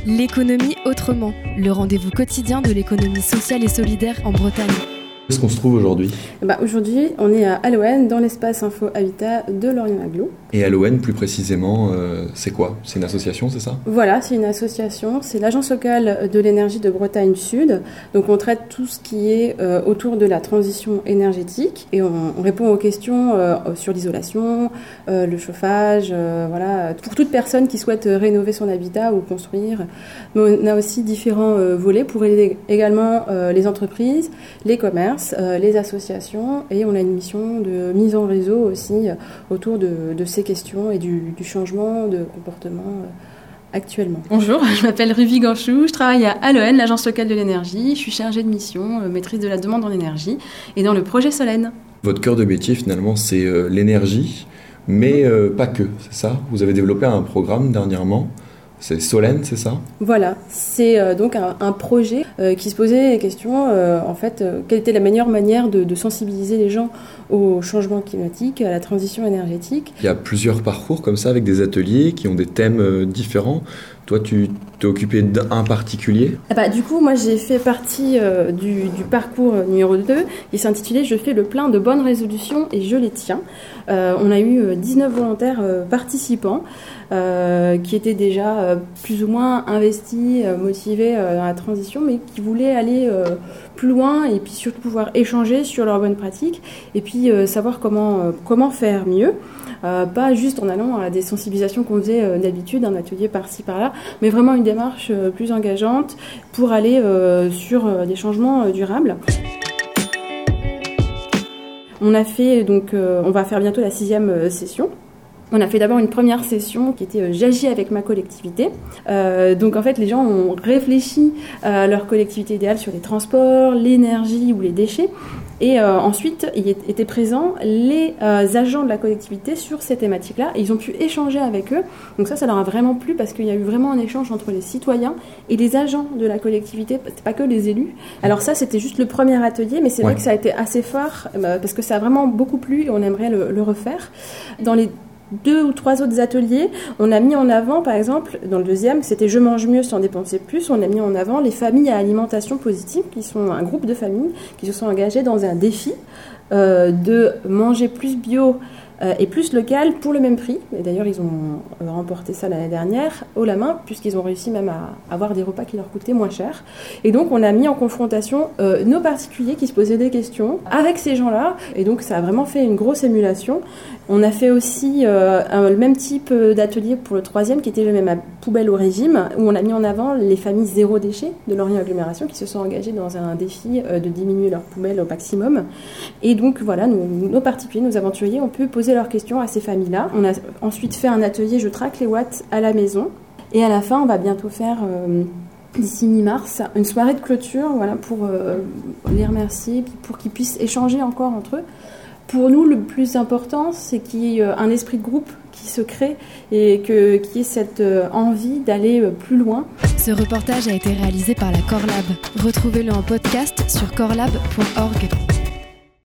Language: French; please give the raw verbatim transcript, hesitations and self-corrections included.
L'économie autrement, le rendez-vous quotidien de l'économie sociale et solidaire en Bretagne. Où est-ce qu'on se trouve aujourd'hui ? Bah, aujourd'hui, on est à Aloën, dans l'espace Info Habitat de Lorient-Aglo. Et Aloën, plus précisément, euh, c'est quoi ? C'est une association, c'est ça ? Voilà, c'est une association, c'est l'Agence locale de l'énergie de Bretagne Sud. Donc on traite tout ce qui est euh, autour de la transition énergétique et on, on répond aux questions euh, sur l'isolation, euh, le chauffage, euh, voilà, pour toute personne qui souhaite rénover son habitat ou construire. Mais on a aussi différents euh, volets pour aider également euh, les entreprises, les commerces, Euh, les associations, et on a une mission de mise en réseau aussi euh, autour de, de ces questions et du, du changement de comportement euh, actuellement. Bonjour, je m'appelle Ruby Ganchou, je travaille à Aloën, l'agence locale de l'énergie. Je suis chargée de mission, euh, maîtrise de la demande en énergie, et dans le projet Solène. Votre cœur de métier, finalement, c'est euh, l'énergie, mais euh, pas que, c'est ça ? Vous avez développé un programme dernièrement. C'est Solène, c'est ça ? Voilà, c'est euh, donc un, un projet euh, qui se posait la question, euh, en fait, euh, quelle était la meilleure manière de, de sensibiliser les gens au changement climatique, à la transition énergétique. Il y a plusieurs parcours comme ça, avec des ateliers qui ont des thèmes euh, différents. Toi, tu t'es occupé d'un particulier ? Ah bah, du coup, moi, j'ai fait partie euh, du, du parcours numéro deux, qui s'intitulait « Je fais le plein de bonnes résolutions et je les tiens ». Euh, on a eu dix-neuf volontaires euh, participants euh, qui étaient déjà euh, plus ou moins investis, euh, motivés euh, dans la transition, mais qui voulaient aller euh, plus loin et puis surtout pouvoir échanger sur leurs bonnes pratiques et puis euh, savoir comment, euh, comment faire mieux. Euh, pas juste en allant à des sensibilisations qu'on faisait euh, d'habitude, un atelier par-ci par-là, mais vraiment une démarche euh, plus engageante pour aller euh, sur euh, des changements euh, durables. On a fait donc, euh, on va faire bientôt la sixième euh, session. On a fait d'abord une première session qui était euh, « J'agis avec ma collectivité ». Euh, donc en fait, les gens ont réfléchi à leur collectivité idéale sur les transports, l'énergie ou les déchets. Et euh, ensuite, il étaient présents les euh, agents de la collectivité sur ces thématiques-là. Et ils ont pu échanger avec eux. Donc ça, ça leur a vraiment plu parce qu'il y a eu vraiment un échange entre les citoyens et les agents de la collectivité. C'est pas que les élus. Alors ça, c'était juste le premier atelier, mais c'est ouais. vrai que ça a été assez fort euh, parce que ça a vraiment beaucoup plu et on aimerait le, le refaire. Dans les deux ou trois autres ateliers, on a mis en avant, par exemple, dans le deuxième, c'était « Je mange mieux sans dépenser plus », on a mis en avant les familles à alimentation positive, qui sont un groupe de familles qui se sont engagées dans un défi euh, de manger plus bio euh, et plus local pour le même prix. Et d'ailleurs, ils ont euh, remporté ça l'année dernière haut la main, puisqu'ils ont réussi même à avoir des repas qui leur coûtaient moins cher. Et donc, on a mis en confrontation euh, nos particuliers qui se posaient des questions avec ces gens-là. Et donc, ça a vraiment fait une grosse émulation. On a fait aussi euh, un, le même type d'atelier pour le troisième, qui était le même à poubelle au régime, où on a mis en avant les familles zéro déchet de Lorient Agglomération qui se sont engagées dans un défi euh, de diminuer leurs poubelles au maximum. Et donc voilà, nous, nos particuliers, nos aventuriers, on peut poser leurs questions à ces familles-là. On a ensuite fait un atelier « Je traque les watts à la maison ». Et à la fin, on va bientôt faire... Euh, d'ici mi-mars, une soirée de clôture, voilà, pour euh, les remercier, puis pour qu'ils puissent échanger encore entre eux. Pour nous, le plus important, c'est qu'il y ait un esprit de groupe qui se crée et que, qu'il y ait cette envie d'aller plus loin. Ce reportage a été réalisé par la Corlab. Retrouvez-le en podcast sur corlab point org.